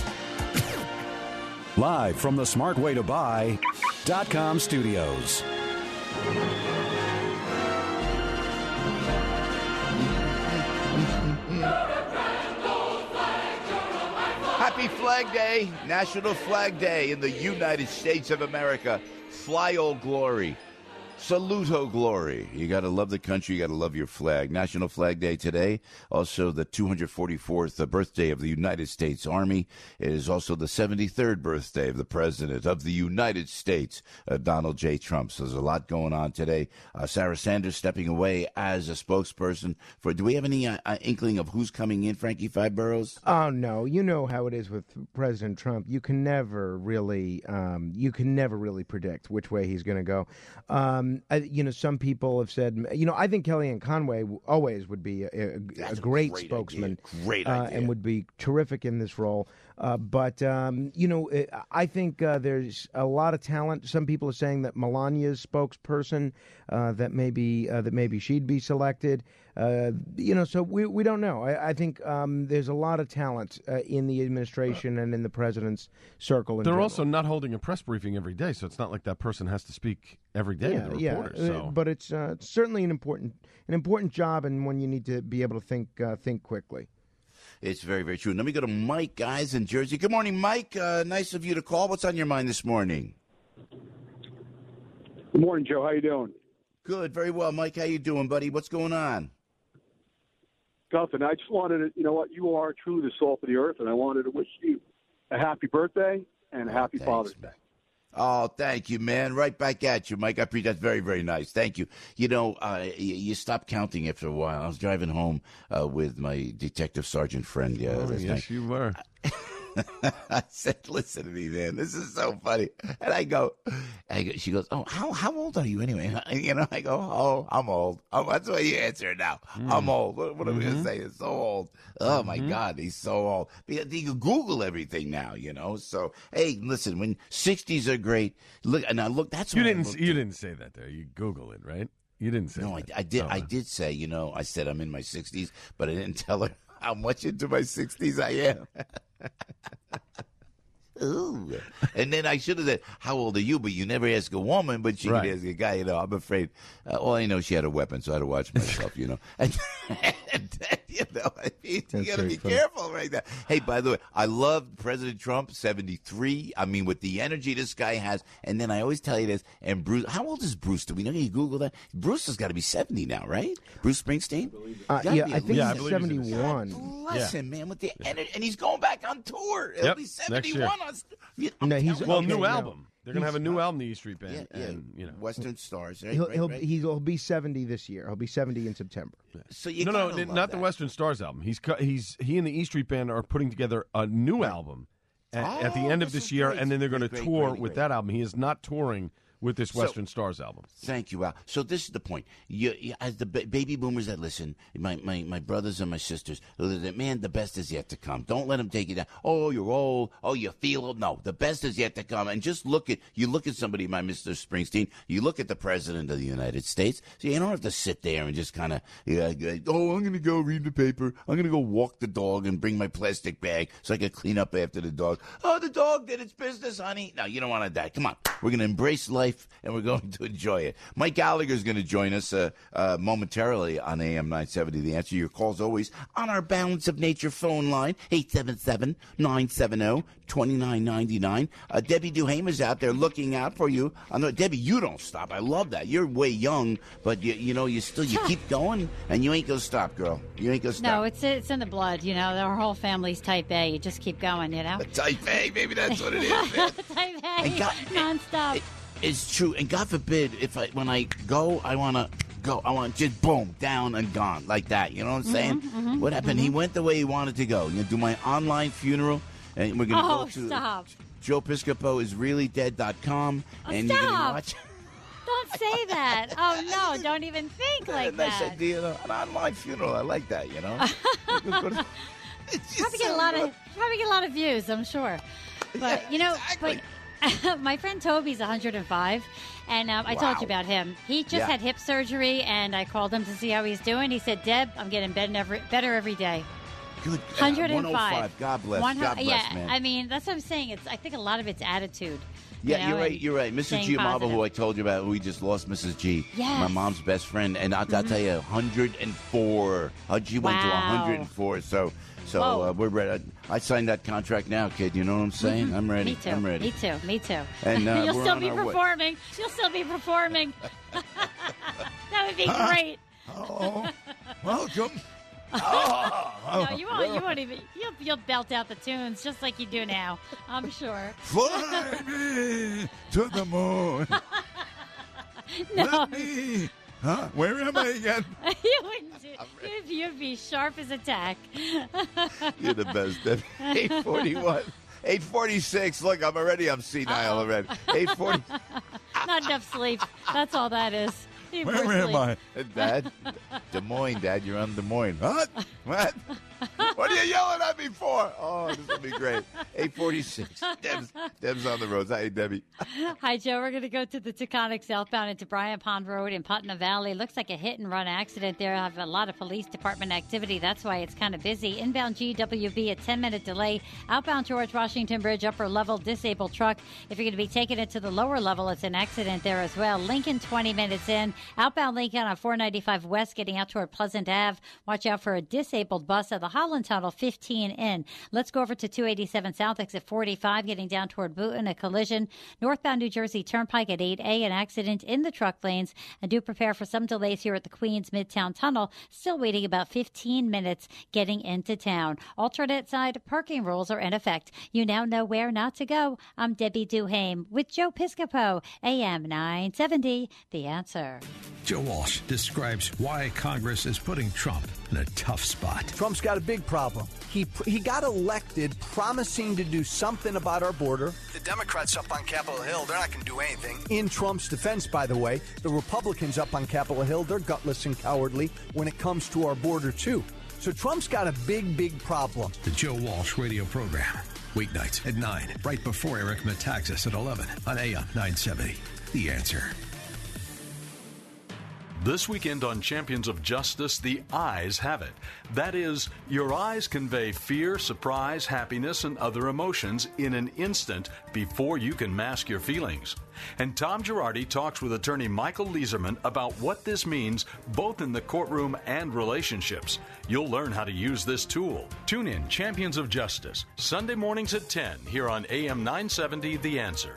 Live from the smartwaytobuy.com studios. Happy Flag Day, National Flag Day in the United States of America. Fly, old glory. Salute, oh glory. You got to love the country. You got to love your flag. National Flag Day today. Also the 244th birthday of the United States Army. It is also the 73rd birthday of the President of the United States, Donald J. Trump. So there's a lot going on today. Sarah Sanders stepping away as a spokesperson for. Do we have any inkling of who's coming in, Frankie Five Boroughs? Oh, no. You know how it is with President Trump. You can never really predict which way he's going to go. Some people have said, I think Kellyanne Conway always would be a great spokesman. Great idea. And would be terrific in this role. But I think there's a lot of talent. Some people are saying that Melania's spokesperson, that maybe she'd be selected. So we don't know. I think there's a lot of talent in the administration and in the president's circle. They're also not holding a press briefing every day, so it's not like that person has to speak every day to the reporters. So. But it's certainly an important job, and one you need to be able to think quickly. It's very, very true. Let me go to Mike, guys, in Jersey. Good morning, Mike. Nice of you to call. What's on your mind this morning? Good morning, Joe. How you doing? Good, very well. Mike, how you doing, buddy? What's going on? Nothing. I just wanted to, you are truly the salt of the earth, and I wanted to wish you a happy birthday and a happy Father's Day. Oh, thank you, man. Right back at you, Mike. I appreciate that's very, very nice. Thank you. You stop counting after a while. I was driving home with my detective sergeant friend. Yes, you were. I said, listen to me, man. This is so funny. And she goes, oh, how old are you anyway? I go, oh, I'm old. Oh, that's why you answer it now. I'm old. What are we going to say? It's so old. Oh, my God, he's so old. You can Google everything now, So, hey, listen, when 60s are great, look, that's you didn't say that there. You Google it, right? You didn't say No, that. I did. I did say, I said I'm in my 60s, but I didn't tell her how much into my 60s I am. Ooh. And then I should have said, how old are you? But you never ask a woman, but you can ask a guy, I'm afraid. All I know, she had a weapon, so I had to watch myself, And you got to be careful right now. Hey, by the way, I love President Trump, 73. I mean, with the energy this guy has. And then I always tell you this, and Bruce, how old is Bruce? Do we know? You Google that? Bruce has got to be 70 now, right? Bruce Springsteen? I think he's 71. Bless him, man, with the energy. And he's going back on tour. He'll be 71 on new album. They're going to have a new album, the E Street Band. Yeah. And, Western Stars. Right? He'll be 70 this year. He'll be 70 in September. So you not the Western Stars album. He and the E Street Band are putting together a new album at the end of this year, and then they're going to tour with that album. He is not touring with this Western Stars album. Thank you, Al. So this is the point. You as the baby boomers that listen, my brothers and my sisters, man, the best is yet to come. Don't let them take you down. Oh, you're old. Oh, you feel old. No, the best is yet to come. And just look at somebody, my Mr. Springsteen. You look at the President of the United States. So you don't have to sit there and just kind of, I'm going to go read the paper. I'm going to go walk the dog and bring my plastic bag so I can clean up after the dog. Oh, the dog did its business, honey. No, you don't want to die. Come on. We're going to embrace life, and we're going to enjoy it. Mike Gallagher is going to join us momentarily on AM 970. The Answer. Your calls always on our Balance of Nature phone line, 877-970-2999. Debbie Duhame is out there looking out for you. Debbie, you don't stop. I love that. You're way young, but you keep going, and you ain't going to stop, girl. You ain't going to stop. No, it's in the blood. Our whole family's type A. You just keep going, Type A, maybe that's what it is, man. Type A, nonstop. It's true, and God forbid when I go, I want to just boom, down and gone like that. You know what I'm saying? Mm-hmm, What happened? He went the way he wanted to go. Do my online funeral, and we're going to go to stop. Joe Piscopo is reallydead.com, and stop. you're going to watch. Don't say that. Oh, no, don't even think like nice that. idea, an online funeral. I like that, Probably get a lot of views, I'm sure. But exactly. but my friend Toby's 105, and I told you about him. He just had hip surgery, and I called him to see how he's doing. He said, "Deb, I'm getting better every day." Good. 105. God bless. God bless, man. I mean, that's what I'm saying. I think a lot of it's attitude. Yeah, you're right. Mrs. G. Marvel, who I told you about, we just lost Mrs. G. Yes. My mom's best friend. And I'll tell you, 104. She went to 104. So we're ready. I signed that contract now, kid. You know what I'm saying? Mm-hmm. I'm ready. Me too. I'm ready. Me too. And You'll still be performing. You'll still be performing. That would be great. Oh, welcome. No, you won't even. You'll belt out the tunes just like you do now. I'm sure. Fly me to the moon. No. Let me. Huh? Where am I again? You'd be sharp as a tack. You're the best. 841. 846. Look, I'm senile already. 840. Not enough sleep. That's all that is. Where am I? Dad? Des Moines, Dad. You're on Des Moines. What? What are you yelling at me for? Oh, this will be great. 846. Deb's on the road. Hi, Debbie. Hi, Joe. We're going to go to the Taconic southbound into Bryant Pond Road in Putnam Valley. Looks like a hit-and-run accident there. I have a lot of police department activity. That's why it's kind of busy. Inbound GWB, a 10-minute delay. Outbound George Washington Bridge, upper level, disabled truck. If you're going to be taking it to the lower level, it's an accident there as well. Lincoln, 20 minutes in. Outbound Lincoln on 495 West, getting out toward Pleasant Ave. Watch out for a disabled bus at the Holland Tunnel, 15 in. Let's go over to 287 South, exit 45, getting down toward Boonton, a collision. Northbound New Jersey Turnpike at 8A, an accident in the truck lanes. And do prepare for some delays here at the Queens Midtown Tunnel. Still waiting about 15 minutes getting into town. Alternate side parking rules are in effect. You now know where not to go. I'm Debbie Duhame with Joe Piscopo, AM 970, The Answer. Joe Walsh describes why Congress is putting Trump in a tough spot. Trump's got a big problem. He got elected promising to do something about our border. The Democrats up on Capitol Hill, they're not going to do anything. In Trump's defense, by the way, the Republicans up on Capitol Hill, they're gutless and cowardly when it comes to our border, too. So Trump's got a big problem. The Joe Walsh radio program. Weeknights at 9, right before Eric Metaxas at 11 on AM 970. The Answer. This weekend on Champions of Justice, the eyes have it. That is, your eyes convey fear, surprise, happiness, and other emotions in an instant before you can mask your feelings. And Tom Girardi talks with attorney Michael Lieserman about what this means both in the courtroom and relationships. You'll learn how to use this tool. Tune in Champions of Justice, Sunday mornings at 10 here on AM 970 The Answer.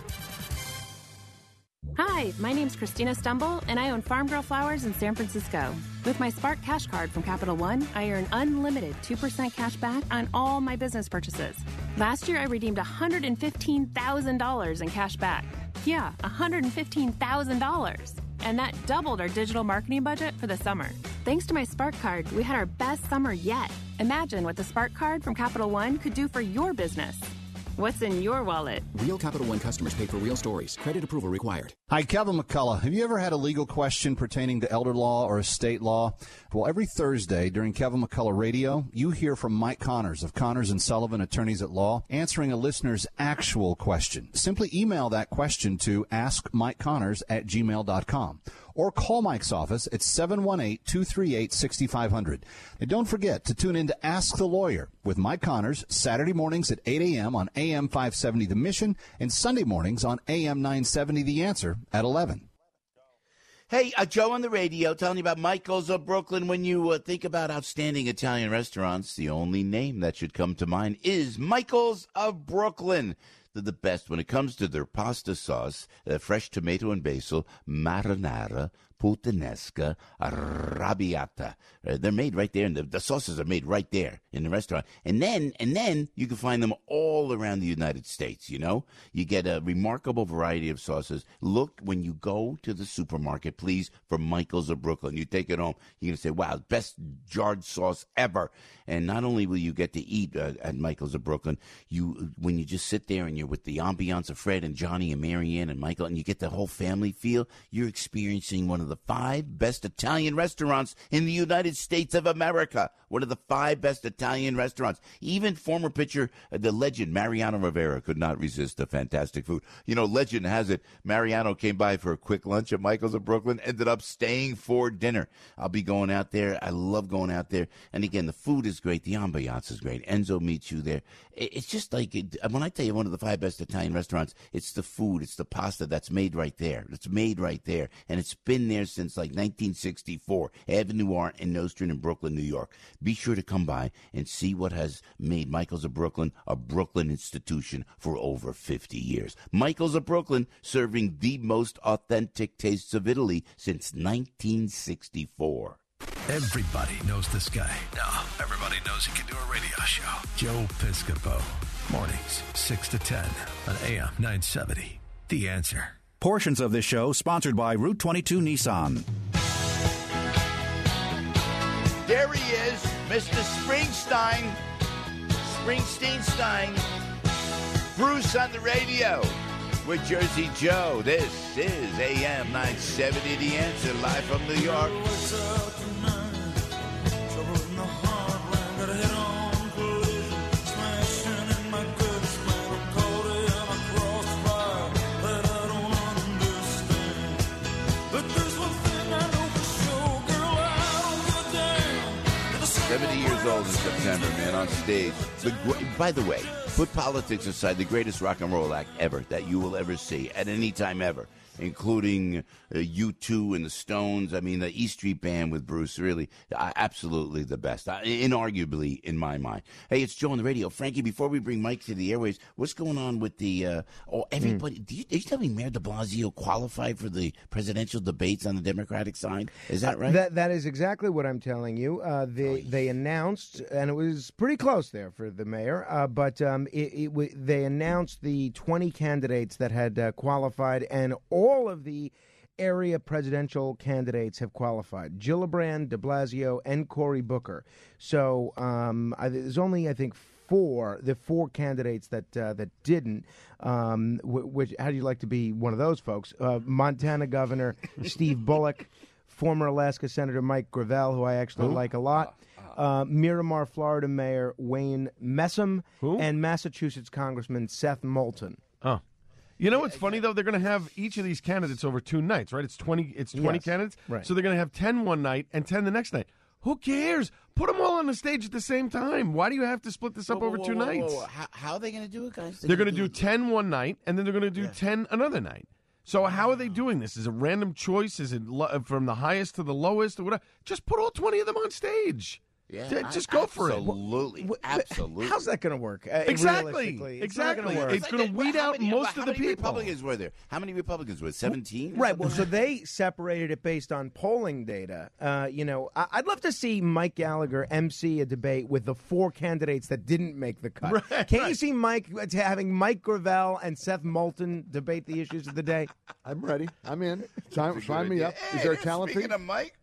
Hi, my name's Christina Stumble, and I own Farm Girl Flowers in San Francisco. With my Spark Cash Card from Capital One, I earn unlimited 2% cash back on all my business purchases. Last year, I redeemed $115,000 in cash back. Yeah, $115,000. And that doubled our digital marketing budget for the summer. Thanks to my Spark Card, we had our best summer yet. Imagine what the Spark Card from Capital One could do for your business. What's in your wallet? Real Capital One customers pay for real stories. Credit approval required. Hi, Kevin McCullough. Have you ever had a legal question pertaining to elder law or estate law? Well, every Thursday during Kevin McCullough Radio, you hear from Mike Connors of Connors & Sullivan Attorneys at Law, answering a listener's actual question. Simply email that question to askmikeconnors@gmail.com. Or call Mike's office at 718-238-6500. And don't forget to tune in to Ask the Lawyer with Mike Connors, Saturday mornings at 8 a.m. on AM 570 The Mission, and Sunday mornings on AM 970 The Answer at 11. Hey, Joe on the radio telling you about Michael's of Brooklyn. When you think about outstanding Italian restaurants, the only name that should come to mind is Michael's of Brooklyn. They're the best when it comes to their pasta sauce, fresh tomato and basil, marinara, puttanesca, arrabbiata. They're made right there, and the sauces are made right there in the restaurant. And then you can find them all around the United States, you know? You get a remarkable variety of sauces. Look, when you go to the supermarket, please, for Michael's of Brooklyn. You take it home, you're going to say, wow, best jarred sauce ever. And not only will you get to eat at Michael's of Brooklyn, when you just sit there and you're with the ambiance of Fred and Johnny and Marianne and Michael, and you get the whole family feel, you're experiencing one of the 5 best Italian restaurants in the United States of America. One of the 5 best Italian restaurants. Even former pitcher, the legend, Mariano Rivera, could not resist the fantastic food. You know, legend has it, Mariano came by for a quick lunch at Michael's of Brooklyn, ended up staying for dinner. I'll be going out there. I love going out there. And again, the food is great. The ambiance is great. Enzo meets you there. It's just like, when I tell you one of the 5 best Italian restaurants, it's the food, it's the pasta that's made right there. It's made right there. And it's been there since like 1964. Avenue Art in Nostrand in Brooklyn, New York. Be sure to come by and see what has made Michael's of Brooklyn a Brooklyn institution for over 50 years. Michael's of Brooklyn, serving the most authentic tastes of Italy since 1964. Everybody knows this guy. Now, everybody knows he can do a radio show. Joe Piscopo. Mornings, 6 to 10 on AM 970. The Answer. Portions of this show sponsored by Route 22 Nissan. There he is, Mr. Springsteen-Stein. Bruce on the radio with Jersey Joe. This is AM 970, The Answer, live from New York. Years old in September, man, on stage. By the way, put politics aside, the greatest rock and roll act ever that you will ever see at any time ever, including U2 and the Stones. I mean, the E Street Band with Bruce, really, absolutely the best, inarguably in my mind. Hey, it's Joe on the radio. Frankie, before we bring Mike to the airways, what's going on with the, everybody, did you tell me Mayor de Blasio qualified for the presidential debates on the Democratic side? Is that right? That is exactly what I'm telling you. They announced, and it was pretty close there for the mayor, but they announced the 20 candidates that had qualified, and all of the area presidential candidates have qualified. Gillibrand, de Blasio, and Cory Booker. So there's only, I think, the four candidates that didn't. Which, how do you like to be one of those folks? Montana Governor Steve Bullock, former Alaska Senator Mike Gravel, who I actually like a lot. Miramar, Florida Mayor Wayne Messam, and Massachusetts Congressman Seth Moulton. Oh. You know what's funny, though? They're going to have each of these candidates over 2 nights, right? It's 20 Yes. candidates. Right. So they're going to have 10 one night and 10 the next night. Who cares? Put them all on the stage at the same time. Why do you have to split this up over 2 nights? How are they going to do it, guys? They're going to do 10 one night, and then they're going to do 10 another night. So how are they doing this? Is it random choice? Is it from the highest to the lowest or whatever? Just put all 20 of them on stage. Yeah, just go for it. Absolutely. How's that going to work? Exactly. It's not gonna work. It's going to weed out most of the people. Republicans were there? How many Republicans were there? 17? Right. Well, so they separated it based on polling data. I'd love to see Mike Gallagher MC a debate with the 4 candidates that didn't make the cut. Right. Can't you see having Mike Gravel and Seth Moulton debate the issues of the day? I'm ready. I'm in. Sign me up. Is there a talent fee? Speaking of Mike,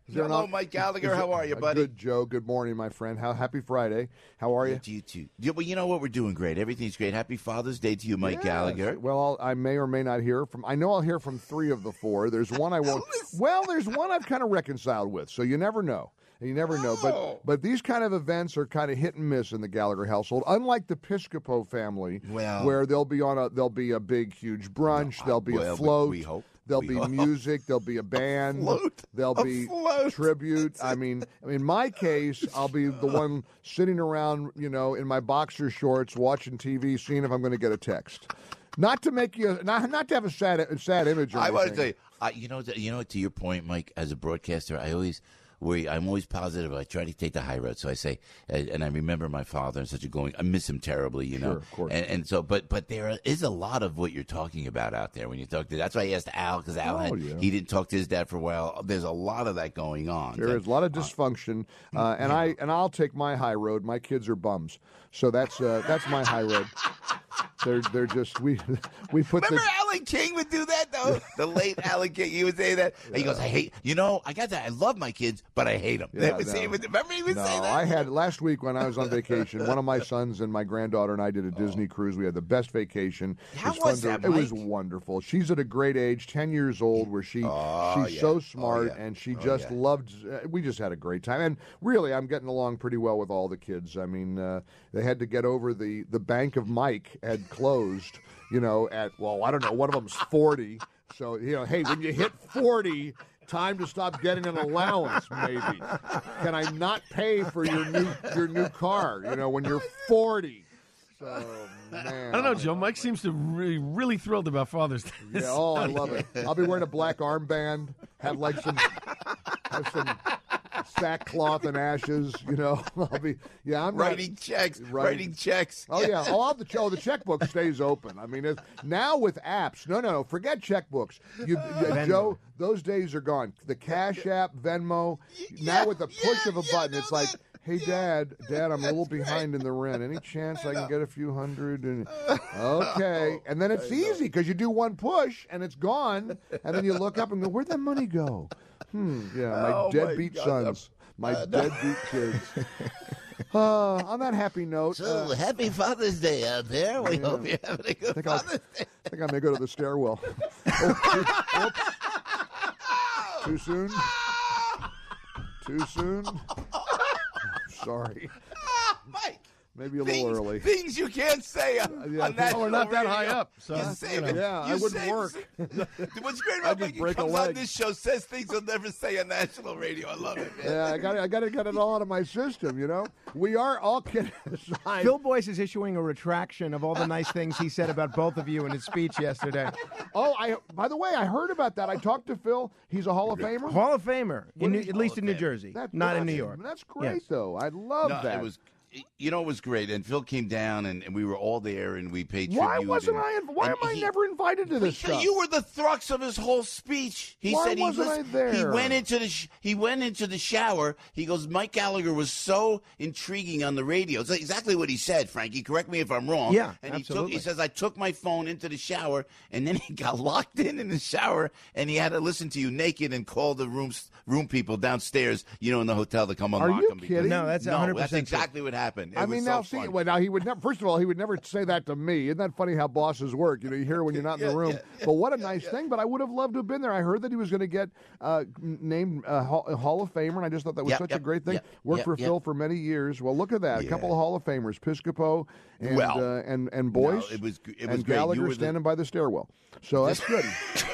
Hello, Mike Gallagher. How are you, buddy? Good, Joe. Good morning, my friend. Happy Friday. How are you? To you too. Yeah, well, you know what? We're doing great. Everything's great. Happy Father's Day to you, Mike Gallagher. Well, I may or may not hear from. I know I'll hear from 3 of the 4. There's one I won't. Well, there's one I've kind of reconciled with. So you never know. You never know. But these kind of events are kind of hit and miss in the Gallagher household. Unlike the Piscopo family, where there'll be a big, huge brunch. There'll be a float. We hope. There'll be music. There'll be a band. There'll be tribute. I mean, in my case, I'll be the one sitting around, in my boxer shorts, watching TV, seeing if I'm going to get a text. Not to make you, not to have a sad image. Or I want to say, to your point, Mike. As a broadcaster, I'm always positive. I try to take the high road. So I say, and I remember my father and such a going. I miss him terribly, Sure, of course. And so, but there is a lot of what you're talking about out there when you talk to. That's why I asked Al, because Al he didn't talk to his dad for a while. There's a lot of that going on. There is a lot of dysfunction, and I'll take my high road. My kids are bums, so that's my high road. They're just we put. Remember Alan King would do that though. The late Alan King, he would say that. And he goes, "I hate I got that. I love my kids, but I hate them." Remember he would say that. I had last week when I was on vacation. One of my sons and my granddaughter and I did a Disney cruise. We had the best vacation. How was that, Mike? It was wonderful. She's at a great age, 10 years old, where she's so smart and she just loved. We just had a great time, and really, I'm getting along pretty well with all the kids. I mean, they had to get over the Bank of Mike had closed, I don't know, one of them's 40. So, hey, when you hit 40, time to stop getting an allowance, maybe. Can I not pay for your new car, when you're 40? So, man. I don't know, Joe. Mike seems to be really thrilled about Father's Day. Yeah, I love it. I'll be wearing a black armband, have some sackcloth and ashes, I'll be, I'm writing checks. Oh yeah, the checkbook stays open. I mean, now with apps, no, forget checkbooks. Joe, those days are gone. The Cash App, Venmo, now with the push of a button, it's like, hey, Dad, I'm a little behind in the rent. Any chance I can get a few hundred? And okay, and then it's easy because you do one push and it's gone, and then you look up and go, where'd that money go? My deadbeat sons, my deadbeat kids. On that happy note, so happy Father's Day out there. We hope you're having a good Father's Day. I think I may go to the stairwell. Too soon? Too soon? Sorry. Mike. Maybe a little early. Things you can't say on that. We're not that high up. So I wouldn't work. What's great about Mike, he comes on this show, says things he'll never say on national radio. I love it, man. Yeah, I got to get it all out of my system, We are all kidding aside. Phil Boyce is issuing a retraction of all the nice things he said about both of you in his speech yesterday. By the way, I heard about that. I talked to Phil. He's a Hall of Famer? Hall of Famer, at least in New Jersey, not in New York. That's great, though. I love that. It was. It was great, and Phil came down, and we were all there, and we paid tribute. Why wasn't I? Why am I never invited to this stuff? You were the thrux of his whole speech. Why wasn't I there? He went into the shower. He goes, Mike Gallagher was so intriguing on the radio. It's exactly what he said, Frankie. Correct me if I'm wrong. Yeah, and absolutely. He says, I took my phone into the shower, and then he got locked in the shower, and he had to listen to you naked and call the room people downstairs, in the hotel to come unlock him. Are you kidding? No, that's 100%. That's exactly what happened. Now he would never. First of all, he would never say that to me. Isn't that funny how bosses work? You hear when you're not in the room. Yeah. But what a nice thing. But I would have loved to have been there. I heard that he was going to get named Hall of Famer, and I just thought that was such a great thing. Worked for Phil for many years. Well, look at that. A couple of Hall of Famers, Piscopo and Boyce. No, it was and Gallagher standing by the stairwell. So that's good.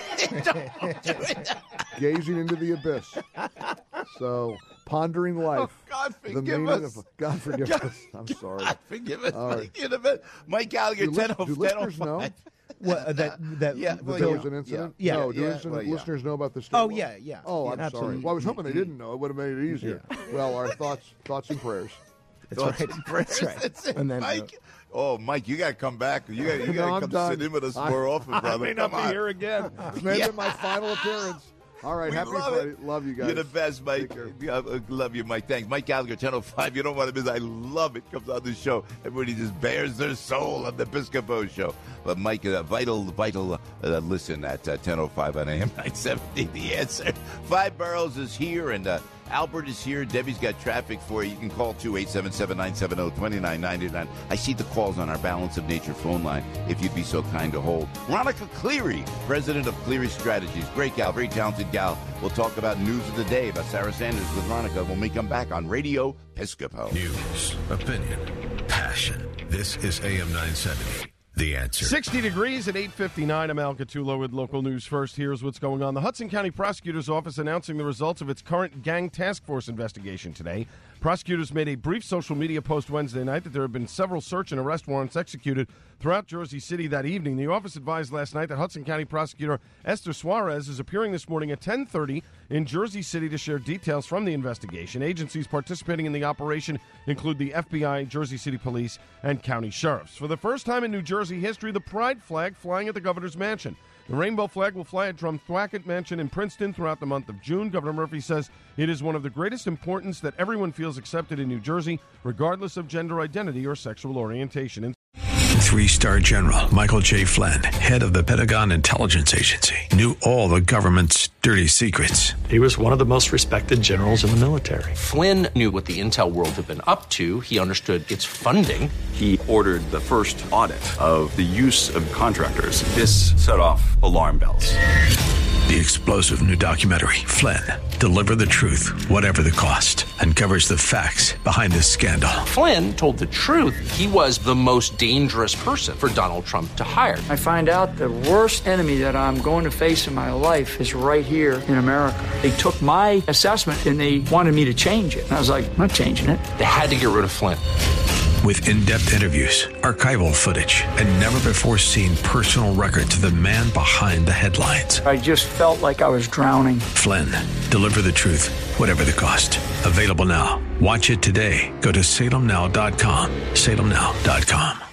Gazing into the abyss. So pondering life. God forgive us. God forgive us. I'm sorry. God forgive us. Mike Gallagher, do listeners know? There was an incident? Yeah. No, do listeners know about the stairwell? Oh, yeah. Oh, I'm absolutely. sorry. Well, I was hoping they didn't know. It would have made it easier. Yeah. Well, our thoughts and prayers. That's right. And then, Mike, Mike, you got to come back. You got to come sit in with us more often, brother. I may not be here again. Maybe my final appearance. All right, happy Friday. Love you guys. You're the best, Mike. Love you, Mike. Thanks. Mike Gallagher, 10:05. You don't want to miss. I love it. Comes on the show. Everybody just bears their soul on the Piscopo show. But Mike, vital listen at 10:05 on AM 970. The Answer. Five Boroughs is here, and Albert is here. Debbie's got traffic for you. You can call 2-877-970-2999. I see the calls on our Balance of Nature phone line, if you'd be so kind to hold. Veronica Cleary, president of Cleary Strategies. Great gal, very talented gal. We'll talk about news of the day about Sarah Sanders with Veronica when we come back on Radio Piscopo. News, opinion, passion. This is AM 970. The Answer. 60 degrees at 8:59. I'm Al Gattulo with local news first. Here's what's going on. The Hudson County Prosecutor's Office announcing the results of its current gang task force investigation today. Prosecutors made a brief social media post Wednesday night that there have been several search and arrest warrants executed throughout Jersey City that evening. The office advised last night that Hudson County Prosecutor Esther Suarez is appearing this morning at 10:30 in Jersey City to share details from the investigation. Agencies participating in the operation include the FBI, Jersey City Police, and county sheriffs. For the first time in New Jersey history, the pride flag flying at the governor's mansion. The rainbow flag will fly at Drumthwacket Mansion in Princeton throughout the month of June. Governor Murphy says it is one of the greatest importance that everyone feels accepted in New Jersey, regardless of gender identity or sexual orientation. Three-star General Michael J. Flynn, head of the Pentagon Intelligence Agency, knew all the government's dirty secrets. He was one of the most respected generals in the military. Flynn knew what the intel world had been up to. He understood its funding. He ordered the first audit of the use of contractors. This set off alarm bells. The explosive new documentary, Flynn, Deliver the Truth, Whatever the Cost, uncovers the facts behind this scandal. Flynn told the truth. He was the most dangerous person for Donald Trump to hire. I find out the worst enemy that I'm going to face in my life is right here in America. They took my assessment and they wanted me to change it. And I was like, I'm not changing it. They had to get rid of Flynn. With in-depth interviews, archival footage, and never-before-seen personal records of the man behind the headlines. I just felt like I was drowning. Flynn, Deliver the Truth, Whatever the Cost. Available now. Watch it today. Go to salemnow.com. salemnow.com.